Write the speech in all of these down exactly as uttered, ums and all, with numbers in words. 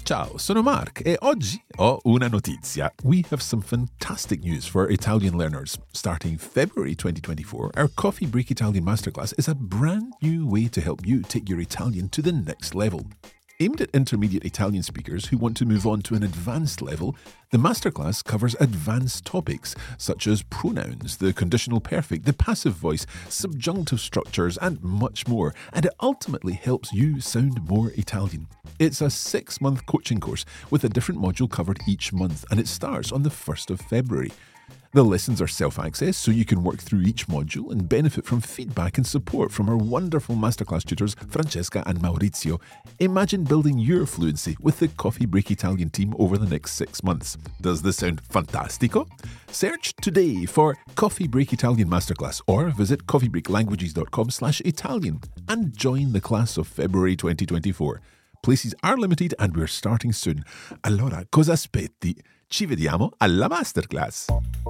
Ciao, sono Mark e oggi ho una notizia. We have some fantastic news for Italian learners. Starting February twenty twenty-four, our Coffee Break Italian Masterclass is a brand new way to help you take your Italian to the next level. Aimed at intermediate Italian speakers who want to move on to an advanced level, the masterclass covers advanced topics such as pronouns, the conditional perfect, the passive voice, subjunctive structures, and much more, and it ultimately helps you sound more Italian. It's a six-month coaching course with a different module covered each month, and it starts on the first of February. The lessons are self-access, so you can work through each module and benefit from feedback and support from our wonderful masterclass tutors, Francesca and Maurizio. Imagine building your fluency with the Coffee Break Italian team over the next six months. Does this sound fantastico? Search today for Coffee Break Italian Masterclass or visit coffeebreaklanguages.com slash Italian and join the class of February twenty twenty-four. Places are limited and we're starting soon. Allora, cosa aspetti? Ci vediamo alla masterclass.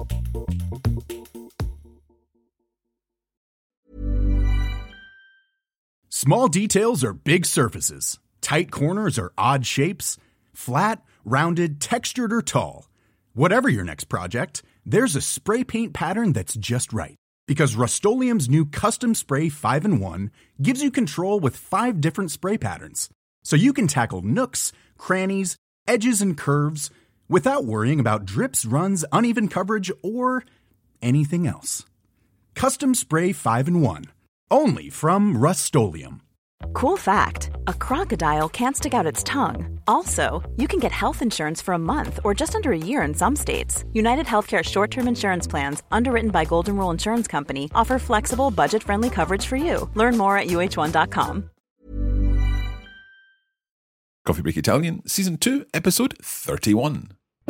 Small details are big surfaces. Tight corners are odd shapes. Flat, rounded, textured, or tall. Whatever your next project, there's a spray paint pattern that's just right. Because Rust-Oleum's new Custom Spray five in one gives you control with five different spray patterns. So you can tackle nooks, crannies, edges, and curves without worrying about drips, runs, uneven coverage, or anything else. Custom Spray five in one. Only from Rust-Oleum. Cool fact, a crocodile can't stick out its tongue. Also, you can get health insurance for a month or just under a year in some states. United Healthcare short-term insurance plans, underwritten by Golden Rule Insurance Company, offer flexible, budget-friendly coverage for you. Learn more at U H one dot com. Coffee Break Italian, Season two, Episode thirty-one.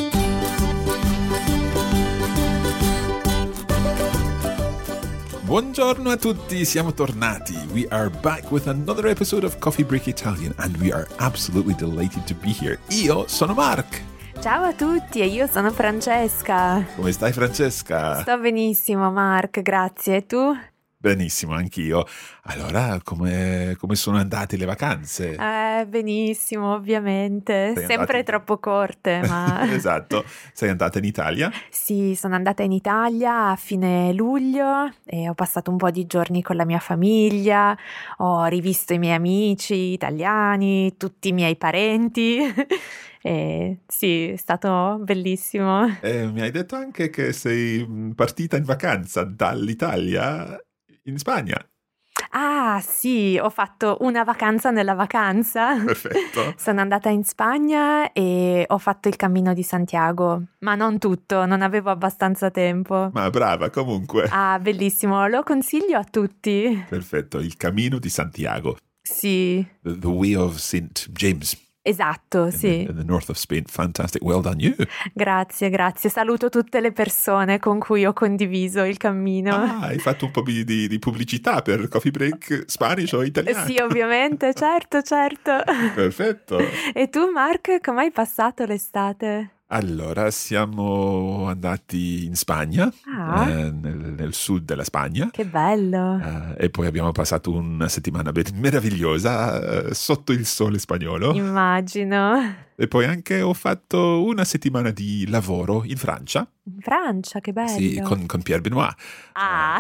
Buongiorno a tutti, siamo tornati. We are back with another episode of Coffee Break Italian and we are absolutely delighted to be here. Io sono Mark. Ciao a tutti e io sono Francesca. Come stai, Francesca? Sto benissimo, Mark, grazie. E tu? Benissimo, anch'io. Allora, come, come sono andate le vacanze? Eh, benissimo, ovviamente. Sei Sempre andata... troppo corte, ma... Esatto. Sei andata in Italia? Sì, sono andata in Italia a fine luglio e ho passato un po' di giorni con la mia famiglia, ho rivisto i miei amici italiani, tutti i miei parenti... Eh, sì, è stato bellissimo. Eh, mi hai detto anche che sei partita in vacanza dall'Italia in Spagna. Ah, sì, ho fatto una vacanza nella vacanza. Perfetto. Sono andata in Spagna e ho fatto il Cammino di Santiago, ma non tutto, non avevo abbastanza tempo. Ma brava, comunque. Ah, bellissimo, lo consiglio a tutti. Perfetto, il Cammino di Santiago. Sì. The, the Way of Saint James. Esatto, in sì. The, in the north of Spain. Fantastic. Well done you. Grazie, grazie. Saluto tutte le persone con cui ho condiviso il cammino. Ah, hai fatto un po' di, di, di pubblicità per Coffee Break Spanish o italiano? Sì, ovviamente, certo, certo. Perfetto. E tu, Mark, come hai passato l'estate? Allora, siamo andati in Spagna, ah. eh, nel, nel sud della Spagna. Che bello! Eh, e poi abbiamo passato una settimana meravigliosa eh, sotto il sole spagnolo. Immagino. E poi anche ho fatto una settimana di lavoro in Francia. In Francia, che bello! Sì, con, con Pierre Benoit. Ah!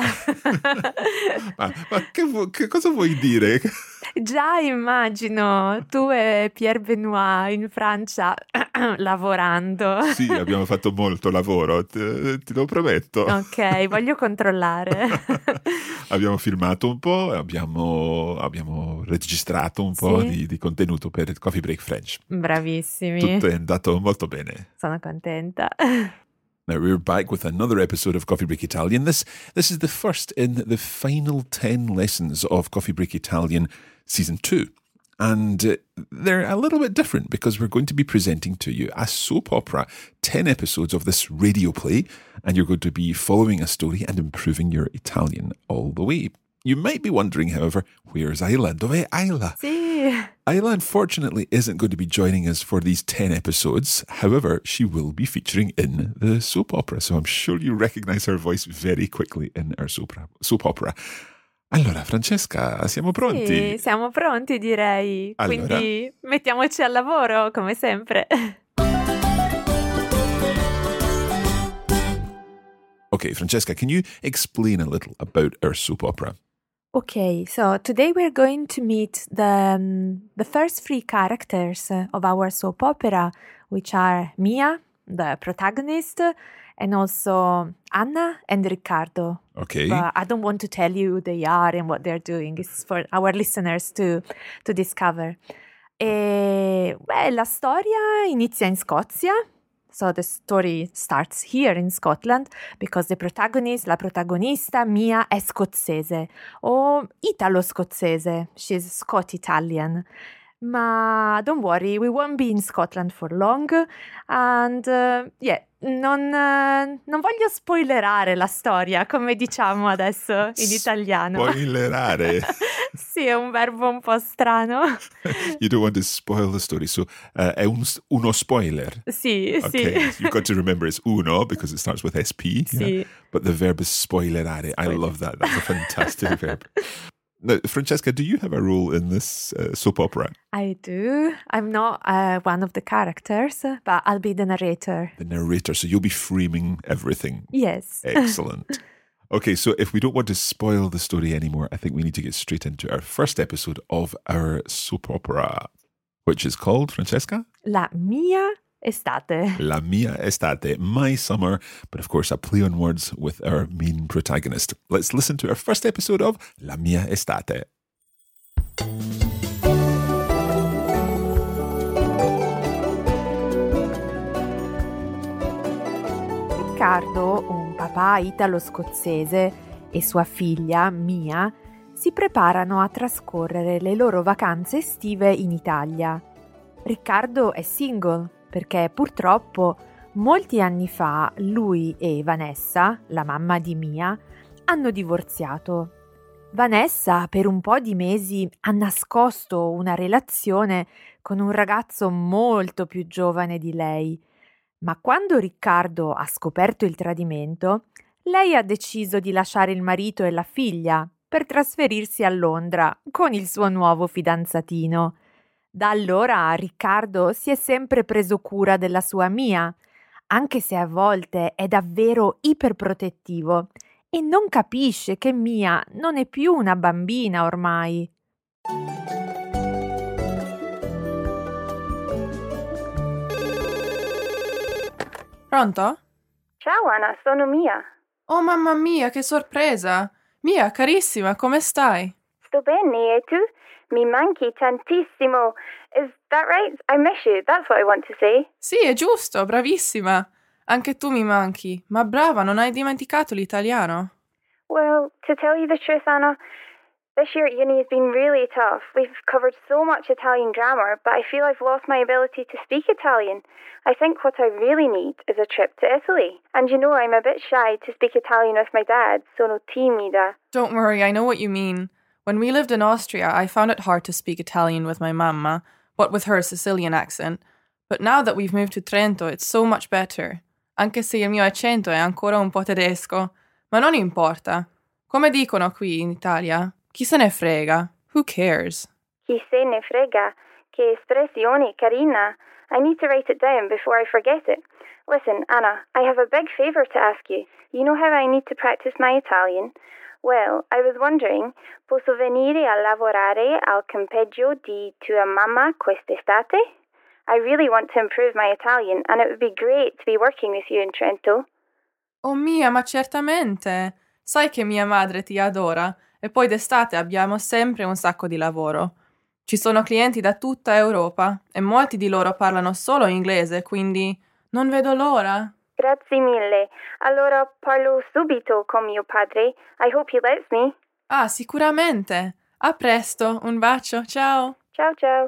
ma ma che, che cosa vuoi dire? Già immagino, tu e Pierre Benoit in Francia lavorando. Sì, abbiamo fatto molto lavoro, te, te lo prometto. Ok, voglio controllare. Abbiamo filmato un po', abbiamo, abbiamo registrato un po' sì? di, di contenuto per Coffee Break French. Bravissimi. Tutto è andato molto bene. Sono contenta. Now we're back with another episode of Coffee Break Italian. This this is the first in the final ten lessons of Coffee Break Italian Season two. And uh, they're a little bit different because we're going to be presenting to you a soap opera, ten episodes of this radio play, and you're going to be following a story and improving your Italian all the way. You might be wondering, however, where's Ayla? Dov'è Ayla? Sì. Ayla, unfortunately, isn't going to be joining us for these ten episodes. However, she will be featuring in the soap opera, so I'm sure you recognize her voice very quickly in our soap opera. Soap opera. Allora, Francesca, siamo pronti? Sì, siamo pronti, direi. Allora. Quindi mettiamoci al lavoro, come sempre. Okay, Francesca, can you explain a little about our soap opera? Okay, so today we're going to meet the um, the first three characters of our soap opera, which are Mia, the protagonist, and also Anna and Riccardo. Okay. But I don't want to tell you who they are and what they're doing. It's for our listeners to, to discover. E, beh, la storia inizia in Scozia. So the story starts here in Scotland because the protagonist, la protagonista, Mia, è scozzese o italo-scozzese. She's Scot-Italian. Ma don't worry, we won't be in Scotland for long. And uh, yeah, non, uh, non voglio spoilerare la storia, come diciamo adesso in italiano. Spoilerare. Sì, è un verbo un po' strano. You don't want to spoil the story, so uh, è un, uno spoiler. Sì, Okay, sì. you've got to remember it's uno because it starts with S P. Sì. Yeah? But the verb is spoilerare. I love that. That's a fantastic verb. Now, Francesca, do you have a role in this uh, soap opera? I do. I'm not uh, one of the characters, but I'll be the narrator. The narrator, so you'll be framing everything. Yes. Excellent. Okay, so if we don't want to spoil the story anymore, I think we need to get straight into our first episode of our soap opera, which is called, Francesca? La mia estate. La mia estate, my summer, but of course a play on words with our main protagonist. Let's listen to our first episode of La mia estate. Riccardo, un papà italo-scozzese, e sua figlia, Mia, si preparano a trascorrere le loro vacanze estive in Italia. Riccardo è single perché purtroppo molti anni fa lui e Vanessa, la mamma di Mia, hanno divorziato. Vanessa per un po' di mesi ha nascosto una relazione con un ragazzo molto più giovane di lei, ma quando Riccardo ha scoperto il tradimento, lei ha deciso di lasciare il marito e la figlia per trasferirsi a Londra con il suo nuovo fidanzatino. Da allora Riccardo si è sempre preso cura della sua Mia, anche se a volte è davvero iperprotettivo e non capisce che Mia non è più una bambina ormai. Pronto? Ciao Anna, sono Mia. Oh mamma mia, che sorpresa! Mia, carissima, come stai? Sto bene, e tu? Mi manchi tantissimo. Is that right? I miss you, that's what I want to say. Sì, è giusto, bravissima. Anche tu mi manchi, ma brava, non hai dimenticato l'italiano? Well, to tell you the truth, Anna, this year at uni has been really tough. We've covered so much Italian grammar, but I feel I've lost my ability to speak Italian. I think what I really need is a trip to Italy. And you know I'm a bit shy to speak Italian with my dad, sono timida. Don't worry, I know what you mean. When we lived in Austria, I found it hard to speak Italian with my mamma, what with her Sicilian accent. But now that we've moved to Trento, it's so much better. Anche se il mio accento è ancora un po' tedesco. Ma non importa. Come dicono qui in Italia, chi se ne frega? Who cares? Chi se ne frega? Che espressione carina. I need to write it down before I forget it. Listen, Anna, I have a big favour to ask you. You know how I need to practice my Italian? Well, I was wondering, posso venire a lavorare al campeggio di tua mamma quest'estate? I really want to improve my Italian, and it would be great to be working with you in Trento. Oh mia, ma certamente! Sai che mia madre ti adora, e poi d'estate abbiamo sempre un sacco di lavoro. Ci sono clienti da tutta Europa, e molti di loro parlano solo inglese, quindi non vedo l'ora. Grazie mille. Allora parlo subito con mio padre. I hope he lets me. Ah, sicuramente! A presto, un bacio, ciao! Ciao ciao.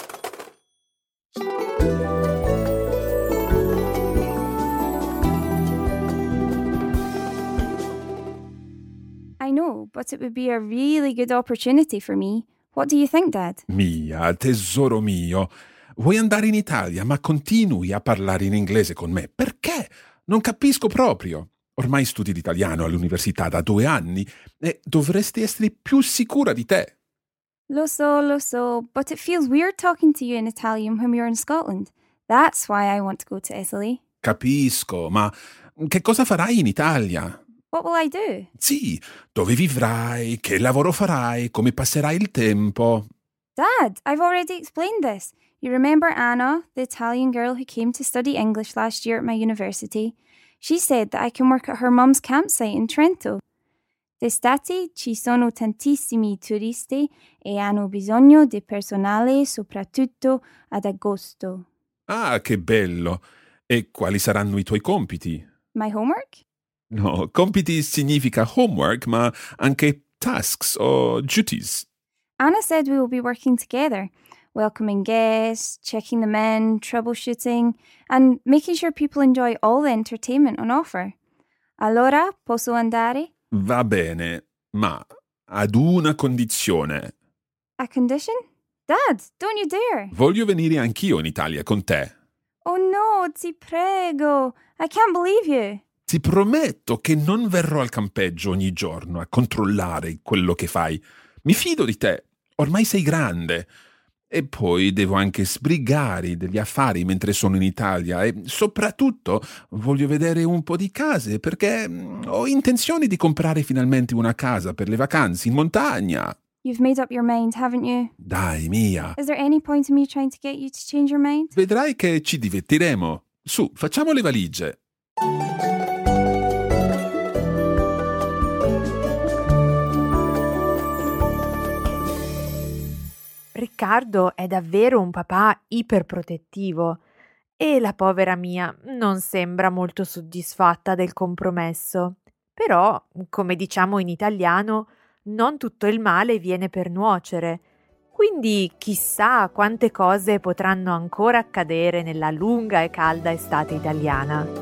I know, but it would be a really good opportunity for me. What do you think, Dad? Mia, tesoro mio, vuoi andare in Italia, ma continui a parlare in inglese con me. Perché? Non capisco proprio. Ormai studi l'italiano all'università da due anni e dovresti essere più sicura di te. Lo so, lo so, but it feels weird talking to you in Italian when we are in Scotland. That's why I want to go to Italy. Capisco, ma che cosa farai in Italia? What will I do? Sì, dove vivrai, che lavoro farai, come passerai il tempo. Dad, I've already explained this. You remember Anna, the Italian girl who came to study English last year at my university? She said that I can work at her mum's campsite in Trento. D'estate ci sono tantissimi turisti e hanno bisogno di personale soprattutto ad agosto. Ah, che bello! E quali saranno i tuoi compiti? My homework? No, compiti significa homework, ma anche tasks o duties. Anna said we will be working together, welcoming guests, checking them in, troubleshooting, and making sure people enjoy all the entertainment on offer. Allora, posso andare? Va bene, ma ad una condizione. A condition? Dad, don't you dare! Voglio venire anch'io in Italia con te. Oh no, ti prego! I can't believe you! Ti prometto che non verrò al campeggio ogni giorno a controllare quello che fai. Mi fido di te. Ormai sei grande. E poi devo anche sbrigare degli affari mentre sono in Italia e soprattutto voglio vedere un po' di case perché ho intenzione di comprare finalmente una casa per le vacanze in montagna. You've made up your mind, haven't you? Dai, Mia. Is there any point in me trying to get you to change your mind? Vedrai che ci divertiremo. Su, facciamo le valigie. Riccardo è davvero un papà iperprotettivo e la povera Mia non sembra molto soddisfatta del compromesso. Però, come diciamo in italiano, non tutto il male viene per nuocere. Quindi chissà quante cose potranno ancora accadere nella lunga e calda estate italiana.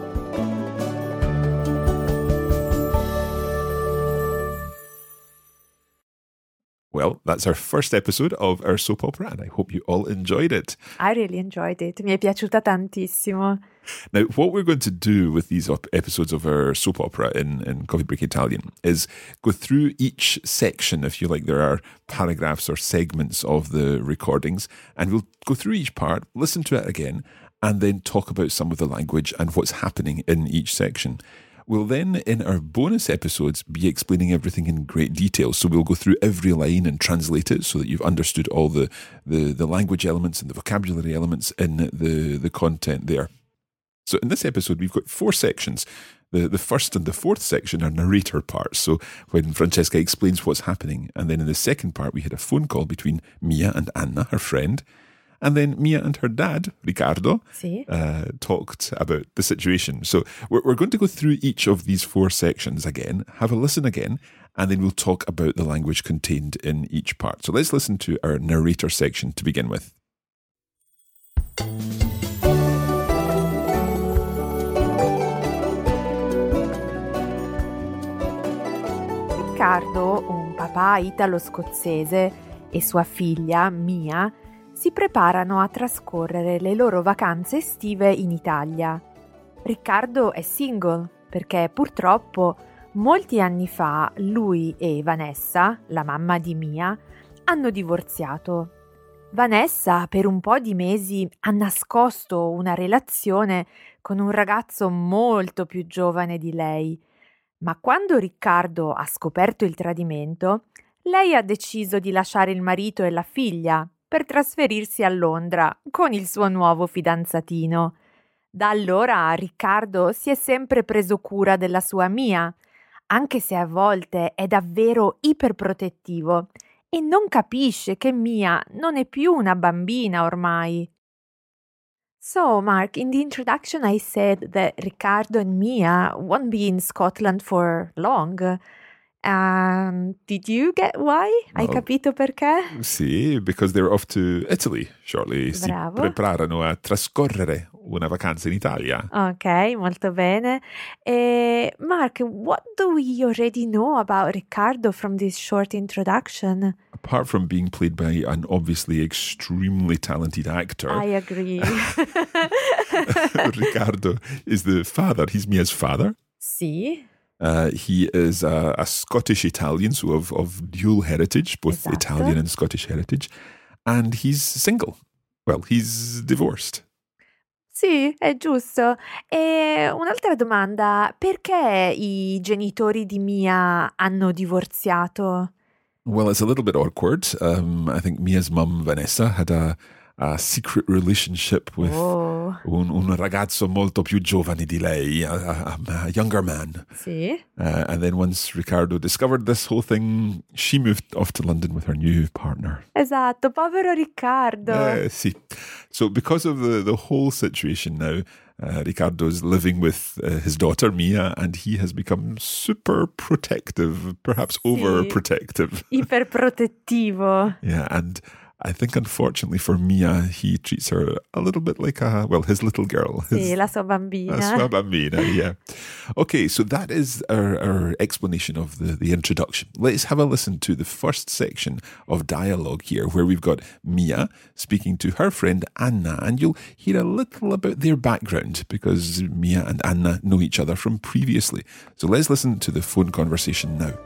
Well, that's our first episode of our soap opera, and I hope you all enjoyed it. I really enjoyed it. Mi è piaciuta tantissimo. Now, what we're going to do with these op- episodes of our soap opera in, in Coffee Break Italian is go through each section, if you like. There are paragraphs or segments of the recordings, and we'll go through each part, listen to it again, and then talk about some of the language and what's happening in each section. We'll then, in our bonus episodes, be explaining everything in great detail. So we'll go through every line and translate it so that you've understood all the, the, the language elements and the vocabulary elements in the, the content there. So in this episode, we've got four sections. The, the first and the fourth section are narrator parts. So when Francesca explains what's happening. And then in the second part, we had a phone call between Mia and Anna, her friend. And then Mia and her dad, Riccardo, sì. uh, talked about the situation. So we're, we're going to go through each of these four sections again, have a listen again, and then we'll talk about the language contained in each part. So let's listen to our narrator section to begin with. Riccardo, un papà italo-scozzese, e sua figlia, Mia, si preparano a trascorrere le loro vacanze estive in Italia. Riccardo è single perché purtroppo molti anni fa lui e Vanessa, la mamma di Mia, hanno divorziato. Vanessa per un po' di mesi ha nascosto una relazione con un ragazzo molto più giovane di lei, ma quando Riccardo ha scoperto il tradimento, lei ha deciso di lasciare il marito e la figlia per trasferirsi a Londra con il suo nuovo fidanzatino. Da allora Riccardo si è sempre preso cura della sua Mia, anche se a volte è davvero iperprotettivo e non capisce che Mia non è più una bambina ormai. So, Mark, in the introduction I said that Riccardo and Mia won't be in Scotland for long. Um, did you get why? Hai Well, capito perché? Sì, because they're off to Italy shortly. Bravo. Si preparano a trascorrere una vacanza in Italia. Ok, molto bene. E Mark, what do we already know about Riccardo from this short introduction? Apart from being played by an obviously extremely talented actor, I agree. Riccardo is the father. He's Mia's father. Sì. Uh, he is a, a Scottish Italian, so of, of dual heritage, both Esatto. Italian and Scottish heritage. And he's single. Well, he's divorced. Sì, è giusto. E un'altra domanda, perché i genitori di Mia hanno divorziato? Well, it's a little bit awkward. Um, I think Mia's mum, Vanessa, had a, a secret relationship with Oh, un, un ragazzo molto più giovane di lei, a, a, a younger man. sì. Uh, and then once Riccardo discovered this whole thing, she moved off to London with her new partner. Esatto, povero Riccardo. Uh, see. So because of the, the whole situation now, uh, Riccardo's living with uh, his daughter, Mia, and he has become super protective, perhaps overprotective. Iperprotettivo. Yeah, and I think unfortunately for Mia, he treats her a little bit like a, well, his little girl. His, Sì, la sua bambina. La sua bambina, yeah. Okay, so that is our, our explanation of the, the introduction. Let's have a listen to the first section of dialogue here, where we've got Mia speaking to her friend Anna, and you'll hear a little about their background, because Mia and Anna know each other from previously. So let's listen to the phone conversation now.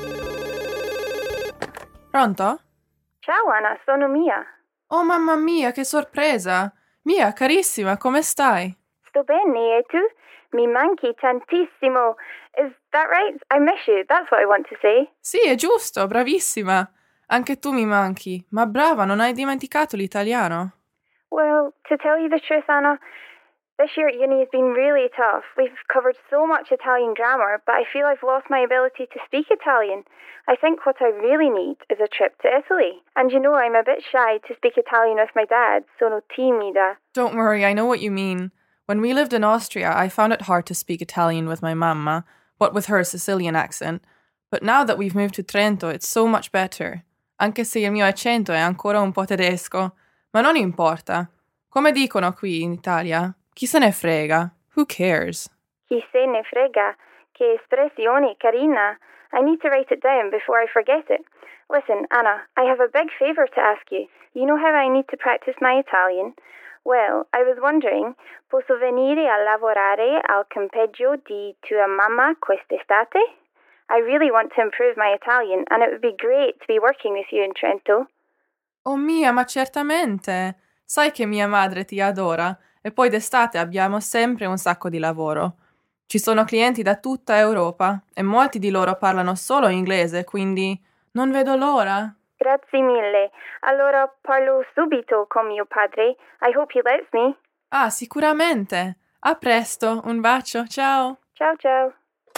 Pronto? Ciao Anna, sono Mia. Oh mamma mia, che sorpresa! Mia, carissima, come stai? Sto bene, e tu? Mi manchi tantissimo. Is that right? I miss you, that's what I want to say. Sì, è giusto, bravissima. Anche tu mi manchi, ma brava, non hai dimenticato l'italiano? Well, to tell you the truth, Anna, this year at uni has been really tough. We've covered so much Italian grammar, but I feel I've lost my ability to speak Italian. I think what I really need is a trip to Italy. And you know I'm a bit shy to speak Italian with my dad, sono timida. Don't worry, I know what you mean. When we lived in Austria, I found it hard to speak Italian with my mamma, what with her Sicilian accent. But now that we've moved to Trento, it's so much better. Anche se il mio accento è ancora un po' tedesco. Ma non importa. Come dicono qui in Italia, chi se ne frega? Who cares? Chi se ne frega? Che espressione carina. I need to write it down before I forget it. Listen, Anna, I have a big favour to ask you. You know how I need to practice my Italian? Well, I was wondering, posso venire a lavorare al campeggio di tua mamma quest'estate? I really want to improve my Italian, and it would be great to be working with you in Trento. Oh mia, ma certamente! Sai che mia madre ti adora, e poi d'estate abbiamo sempre un sacco di lavoro. Ci sono clienti da tutta Europa, e molti di loro parlano solo inglese, quindi non vedo l'ora. Grazie mille. Allora parlo subito con mio padre. I hope he lets me. Ah, sicuramente! A presto, un bacio, ciao! Ciao, ciao.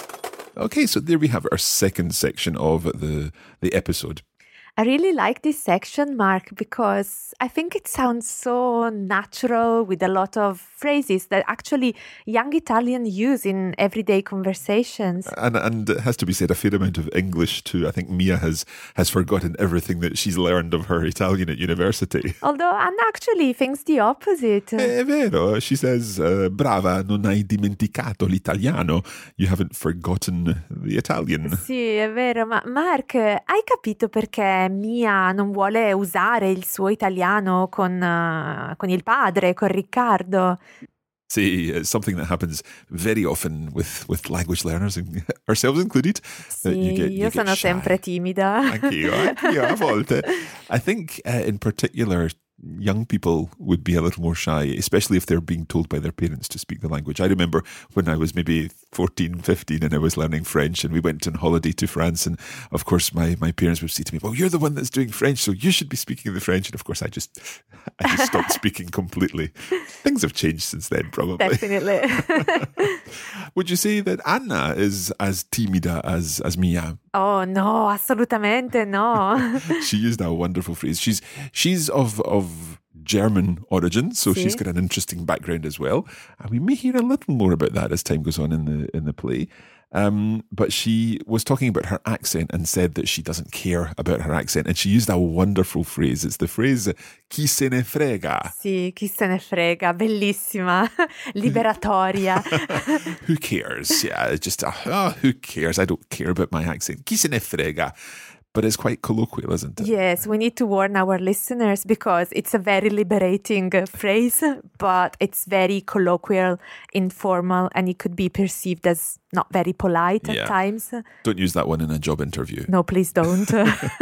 Okay, so there we have our second section of the, the episode. I really like this section, Mark, because I think it sounds so natural with a lot of phrases that actually young Italians use in everyday conversations. And and it has to be said, a fair amount of English too. I think Mia has, has forgotten everything that she's learned of her Italian at university. Although Anna actually thinks the opposite. È vero. She says, uh, brava, non hai dimenticato l'italiano. You haven't forgotten the Italian. Sì, è vero, ma Mark, hai capito perché Mia non vuole usare il suo italiano con, uh, con il padre, con Riccardo? See, it's something that happens very often with, with language learners, ourselves included. Sì, you get, you io get sono shy. sempre timida. Anch'io, anch'io, a volte. I think uh, in particular, young people would be a little more shy, especially if they're being told by their parents to speak the language. I remember when I was maybe fourteen, fifteen and I was learning French and we went on holiday to France, and of course my, my parents would say to me, well, you're the one that's doing French, so you should be speaking the French. And of course I just I just stopped speaking completely. Things have changed since then, probably. Definitely. Would you say that Anna is as timida as, as Mia? Oh no, assolutamente no. She used a wonderful phrase. She's she's of of German origin, so See? she's got an interesting background as well. And we may hear a little more about that as time goes on in the in the play. Um, but she was talking about her accent and said that she doesn't care about her accent. And she used a wonderful phrase. It's the phrase chi se ne frega. Sì, chi se ne frega, bellissima, liberatoria. Who cares? Yeah, it's just, uh, oh, who cares? I don't care about my accent. Chi se ne frega. but it's quite colloquial, isn't it? Yes, we need to warn our listeners because it's a very liberating uh, phrase, but it's very colloquial, informal, and it could be perceived as not very polite Yeah. at times. Don't use that one in a job interview. No, please don't.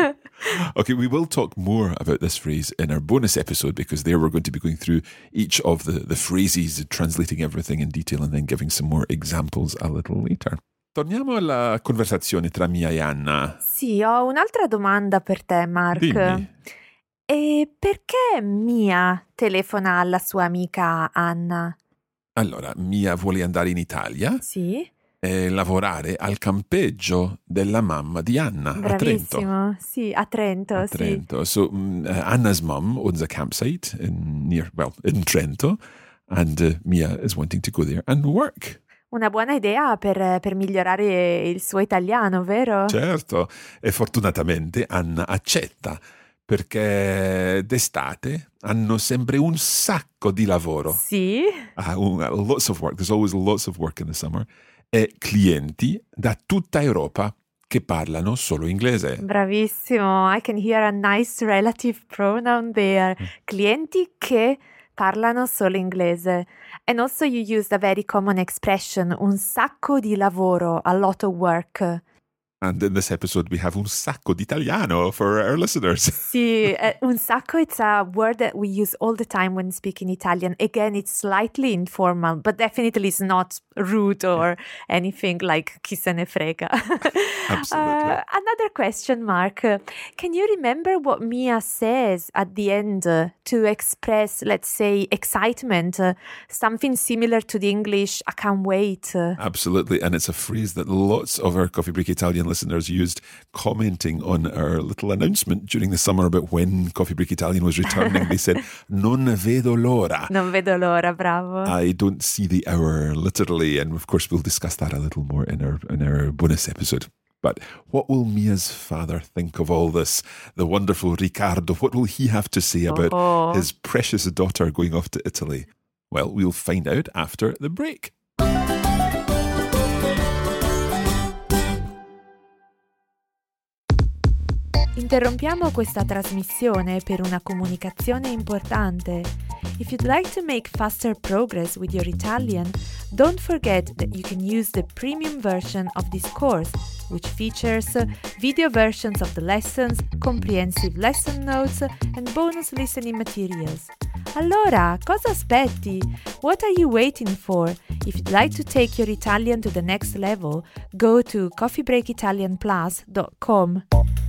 Okay, we will talk more about this phrase in our bonus episode because there we're going to be going through each of the, the phrases, translating everything in detail and then giving some more examples a little later. Torniamo alla conversazione tra Mia e Anna. Sì, ho un'altra domanda per te, Mark. Dimmi. E perché Mia telefona alla sua amica Anna? Allora, Mia vuole andare in Italia Sì, e lavorare al campeggio della mamma di Anna a Trento. bravissimo. Sì, a Trento, A sì. Trento. So mm, uh, Anna's mum owns a campsite in near, well, in Trento, and uh, Mia is wanting to go there and work. Una buona idea per, per migliorare il suo italiano, vero? Certo, e fortunatamente Anna accetta perché d'estate hanno sempre un sacco di lavoro. Sì, Ah, un- lots of work, there's always lots of work in the summer. E clienti da tutta Europa che parlano solo inglese. bravissimo. I can hear a nice relative pronoun there. Clienti che parlano solo inglese. And also you used a very common expression, un sacco di lavoro, a lot of work. And in this episode we have un sacco di italiano for our listeners. Sì, eh, un sacco, it's a word that we use all the time when speaking Italian. Again, it's slightly informal, but definitely it's not rude or anything like chi se ne frega. Absolutely. Uh, another question, Mark. Can you remember what Mia says at the end uh, to express, let's say, excitement? Uh, something similar to the English, I can't wait. Uh, Absolutely, and it's a phrase that lots of our Coffee Break Italian listeners used commenting on our little announcement during the summer about when Coffee Break Italian was returning. They said, non vedo l'ora. non vedo l'ora, bravo. I don't see the hour, literally, and of course we'll discuss that a little more in our in our bonus episode. But what will Mia's father think of all this? The wonderful Riccardo, what will he have to say about Oh. his precious daughter going off to Italy? Well, we'll find out after the break. Interrompiamo questa trasmissione per una comunicazione importante. If you'd like to make faster progress with your Italian, don't forget that you can use the premium version of this course, which features video versions of the lessons, comprehensive lesson notes, and bonus listening materials. Allora, cosa aspetti? What are you waiting for? If you'd like to take your Italian to the next level, go to coffee break italian plus dot com.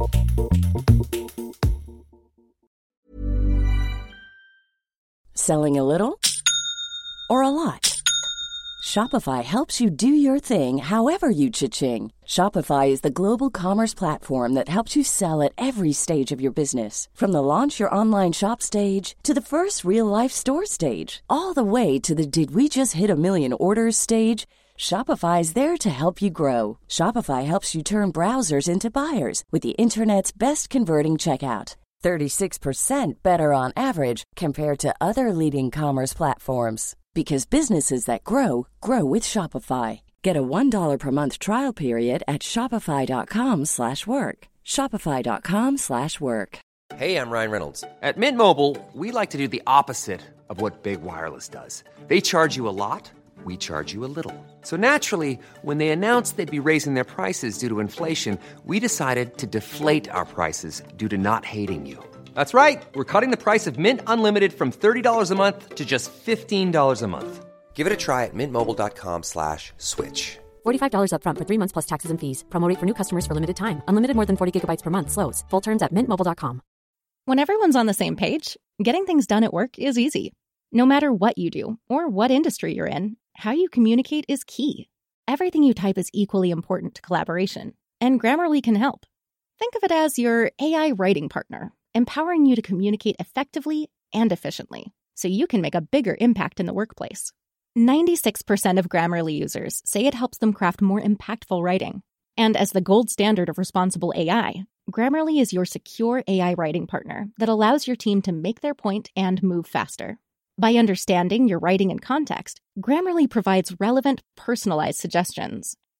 Selling a little or a lot? Shopify helps you do your thing however you cha-ching. Shopify is the global commerce platform that helps you sell at every stage of your business. From the launch your online shop stage to the first real-life store stage, all the way to the did we just hit a million orders stage. Shopify is there to help you grow. Shopify helps you turn browsers into buyers with the internet's best converting checkout. thirty-six percent better on average compared to other leading commerce platforms. Because businesses that grow, grow with Shopify. Get a one dollar per month trial period at shopify.com slash work. Shopify.com slash work. Hey, I'm Ryan Reynolds. At Mint Mobile, we like to do the opposite of what Big Wireless does. They charge you a lot, we charge you a little. So naturally, when they announced they'd be raising their prices due to inflation, we decided to deflate our prices due to not hating you. That's right. We're cutting the price of Mint Unlimited from thirty dollars a month to just fifteen dollars a month. Give it a try at mintmobile.com slash switch. forty-five dollars up front for three months plus taxes and fees. Promo rate for new customers for limited time. Unlimited more than forty gigabytes per month slows. Full terms at mint mobile dot com. When everyone's on the same page, getting things done at work is easy. No matter what you do or what industry you're in, how you communicate is key. Everything you type is equally important to collaboration, and Grammarly can help. Think of it as your A I writing partner, empowering you to communicate effectively and efficiently, so you can make a bigger impact in the workplace. ninety-six percent of Grammarly users say it helps them craft more impactful writing. And as the gold standard of responsible A I, Grammarly is your secure A I writing partner that allows your team to make their point and move faster. By understanding your writing and context, Grammarly provides relevant, personalized suggestions.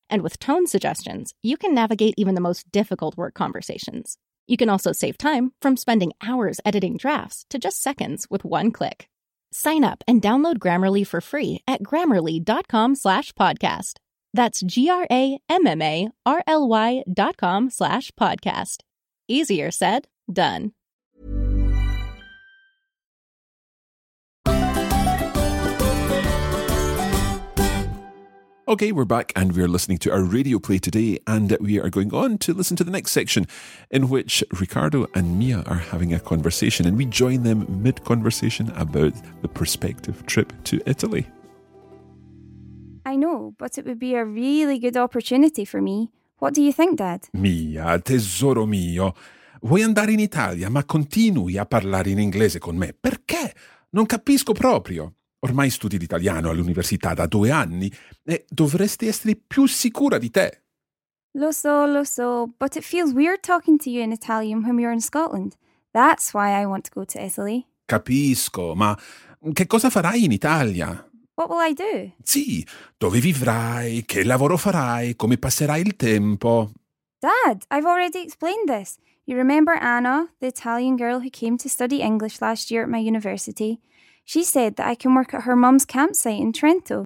And with tone suggestions, you can navigate even the most difficult work conversations. You can also save time from spending hours editing drafts to just seconds with one click. Sign up and download Grammarly for free at grammarly.com slash podcast. That's G-R-A-M-M-A-R-L-Y dot com slash podcast. Easier said, done. Okay, we're back and we're listening to our radio play today, and we are going on to listen to the next section in which Riccardo and Mia are having a conversation, and we join them mid-conversation about the prospective trip to Italy. I know, but it would be a really good opportunity for me. What do you think, Dad? Mia, tesoro mio, vuoi andare in Italia, ma continui a parlare in inglese con me. Perché? Non capisco proprio. Ormai studi l'italiano all'università da due anni e dovresti essere più sicura di te. Lo so, lo so, but it feels weird talking to you in Italian when we're in Scotland. That's why I want to go to Italy. Capisco, ma che cosa farai in Italia? What will I do? Sì, dove vivrai, che lavoro farai, come passerai il tempo. Dad, I've already explained this. You remember Anna, the Italian girl who came to study English last year at my university? She said that I can work at her mum's campsite in Trento.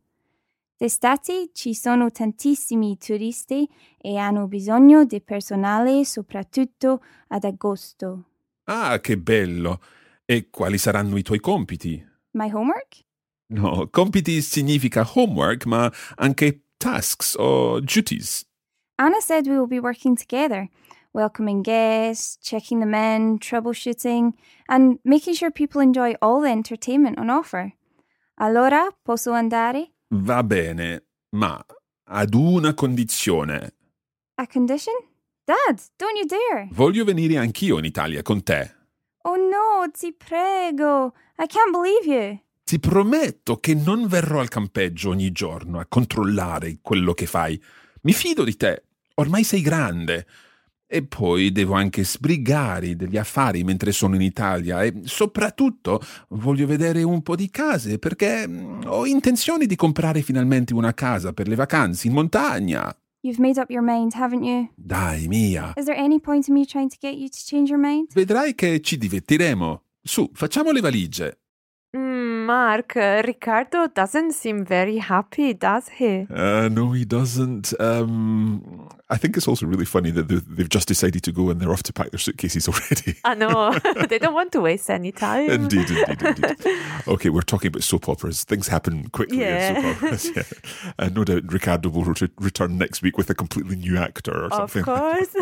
D'estate ci sono tantissimi turisti e hanno bisogno di personale soprattutto ad agosto. Ah, che bello! E quali saranno i tuoi compiti? My homework? No, compiti significa homework, ma anche tasks o duties. Anna said we will be working together, welcoming guests, checking them in, troubleshooting, and making sure people enjoy all the entertainment on offer. Allora, posso andare? Va bene, ma ad una condizione. A condition? Dad, don't you dare! Voglio venire anch'io in Italia con te. Oh no, ti prego! I can't believe you! Ti prometto che non verrò al campeggio ogni giorno a controllare quello che fai. Mi fido di te. Ormai sei grande. E poi devo anche sbrigare degli affari mentre sono in Italia e soprattutto voglio vedere un po' di case perché ho intenzione di comprare finalmente una casa per le vacanze in montagna. You've made up your mind, haven't you? Dai, Mia. Is there any point in me trying to get you to change your mind? Vedrai che ci divertiremo. Su, facciamo le valigie. Mm, Mark, uh, Riccardo doesn't seem very happy, does he? Uh, no, he doesn't. Um, I think it's also really funny that they've just decided to go and they're off to pack their suitcases already. I know. They don't want to waste any time. Indeed, indeed, indeed. Okay, we're talking about soap operas. Things happen quickly yeah. in soap operas. Yeah. Uh, no doubt Riccardo will re- return next week with a completely new actor or something. Of course.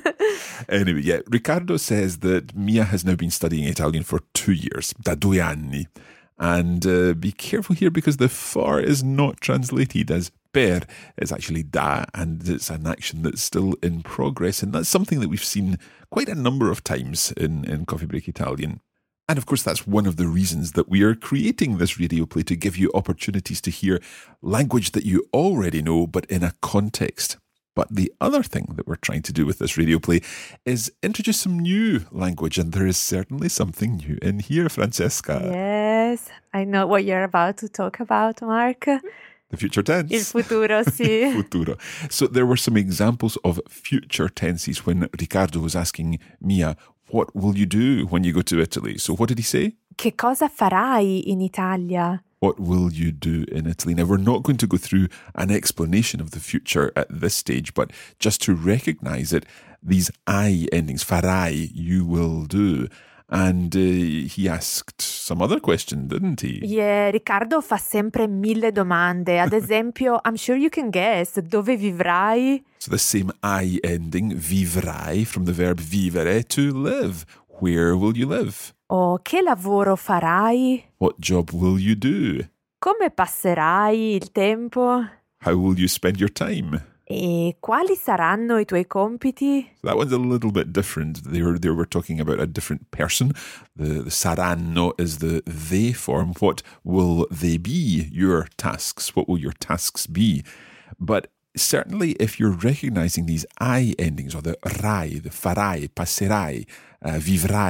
Anyway, yeah, Riccardo says that Mia has now been studying Italian for two years, da due anni. And uh, be careful here because the for is not translated as per. It's actually da, and it's an action that's still in progress. And that's something that we've seen quite a number of times in, in Coffee Break Italian. And of course, that's one of the reasons that we are creating this radio play, to give you opportunities to hear language that you already know, but in a context. But the other thing that we're trying to do with this radio play is introduce some new language, and there is certainly something new in here, Francesca. Yes, I know what you're about to talk about, Mark. The future tense. Il futuro, sì. Futuro. So there were some examples of future tenses when Riccardo was asking Mia, what will you do when you go to Italy? So what did he say? Che cosa farai in Italia? What will you do in Italy? Now, we're not going to go through an explanation of the future at this stage, but just to recognise it, these I endings, farai, you will do. And uh, he asked some other question, didn't he? Yeah, Riccardo fa sempre mille domande. Ad esempio, I'm sure you can guess, dove vivrai? So the same I ending, vivrai, from the verb vivere, to live. Where will you live? O che lavoro farai? What job will you do? Come passerai il tempo? How will you spend your time? E quali saranno i tuoi compiti? So that one's a little bit different. They were, they were talking about a different person. The, the saranno is the they form. What will they be? Your tasks. What will your tasks be? But certainly if you're recognising these I endings, or the rai, the farai, passerai, uh, vivrai,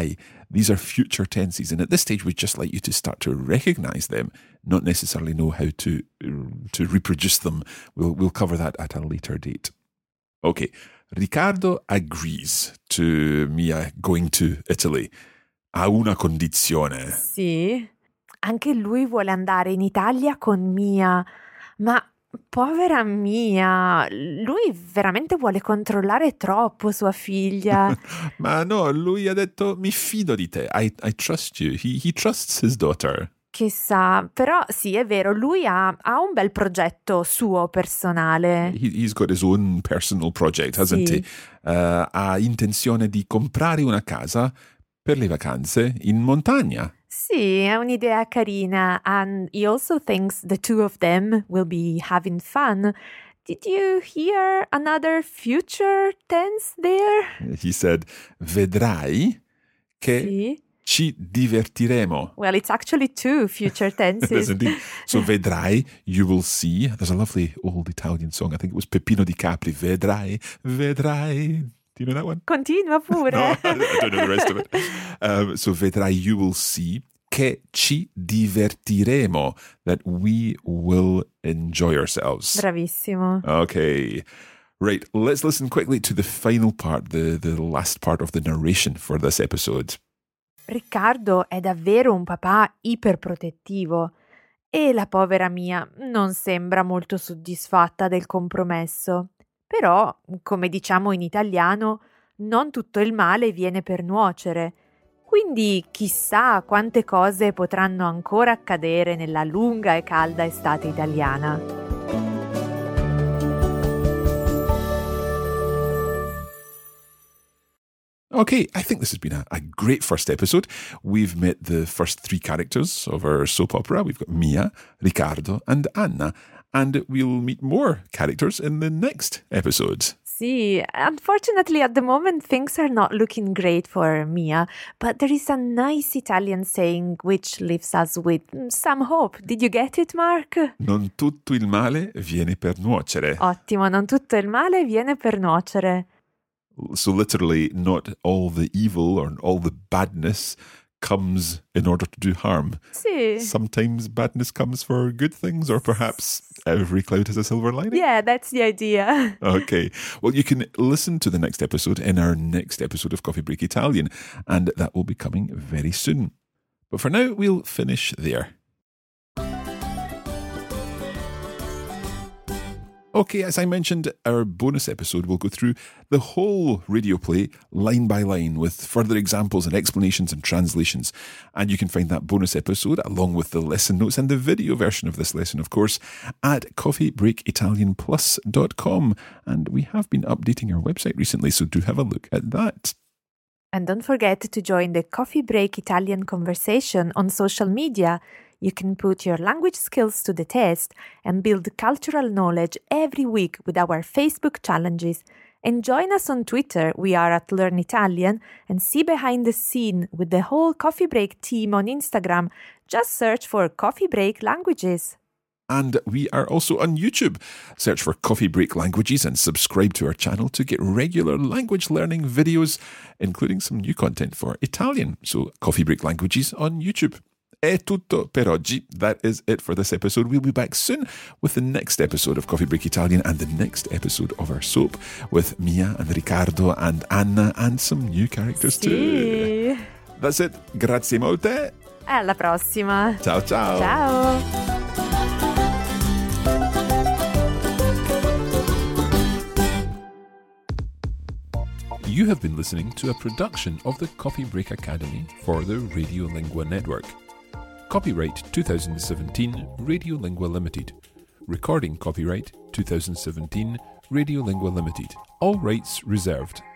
These are future tenses, and at this stage we'd just like you to start to recognize them, not necessarily know how to to reproduce them. We'll, we'll cover that at a later date. Okay, Riccardo agrees to Mia going to Italy. A una condizione. Sì, anche lui vuole andare in Italia con Mia, ma povera Mia, lui veramente vuole controllare troppo sua figlia. Ma no, lui ha detto mi fido di te, I, I trust you. He, he trusts his daughter. Chissà, però sì, è vero, lui ha, ha un bel progetto suo personale. He, he's got his own personal project, hasn't sì. he? Uh, ha intenzione di comprare una casa per le vacanze in montagna. Sì, è un'idea carina, and he also thinks the two of them will be having fun. Did you hear another future tense there? He said, vedrai che sì. ci divertiremo. Well, it's actually two future tenses. It is indeed. So vedrai, you will see. There's a lovely old Italian song. I think it was Peppino Di Capri. Vedrai, vedrai. Do you know that one? Continua pure. No, I don't know the rest of it. Um, so vedrai, you will see che ci divertiremo. That we will enjoy ourselves. Bravissimo. Okay. Right, let's listen quickly to the final part, the, the last part of the narration for this episode. Riccardo è davvero un papà iperprotettivo e la povera Mia non sembra molto soddisfatta del compromesso. Però, come diciamo in italiano, non tutto il male viene per nuocere. Quindi chissà quante cose potranno ancora accadere nella lunga e calda estate italiana. Okay, I think this has been a, a great first episode. We've met the first three characters of our soap opera. We've got Mia, Riccardo, and Anna. And we'll meet more characters in the next episode. Sì, unfortunately at the moment things are not looking great for Mia, but there is a nice Italian saying which leaves us with some hope. Did you get it, Mark? Non tutto il male viene per nuocere. Ottimo, non tutto il male viene per nuocere. So literally, not all the evil or all the badness comes in order to do harm. Sì. Sometimes badness comes for good things, or perhaps every cloud has a silver lining. Yeah, that's the idea. Okay. Well, you can listen to the next episode in our next episode of Coffee Break Italian, and that will be coming very soon. But for now, we'll finish there. Okay, as I mentioned, our bonus episode will go through the whole radio play line by line with further examples and explanations and translations. And you can find that bonus episode along with the lesson notes and the video version of this lesson, of course, at coffee break italian plus dot com. And we have been updating our website recently, so do have a look at that. And don't forget to join the Coffee Break Italian conversation on social media. You can put your language skills to the test and build cultural knowledge every week with our Facebook challenges. And join us on Twitter, we are at Learn Italian, and see behind the scene with the whole Coffee Break team on Instagram. Just search for Coffee Break Languages. And we are also on YouTube. Search for Coffee Break Languages and subscribe to our channel to get regular language learning videos, including some new content for Italian. So Coffee Break Languages on YouTube. È tutto per oggi. That is it for this episode. We'll be back soon with the next episode of Coffee Break Italian and the next episode of our soap with Mia and Riccardo and Anna and some new characters Sì. too. That's it. Grazie molte. Alla prossima. Ciao ciao. Ciao. You have been listening to a production of the Coffee Break Academy for the Radiolingua Network. Copyright twenty seventeen Radiolingua Limited. Recording copyright twenty seventeen Radiolingua Limited. All rights reserved.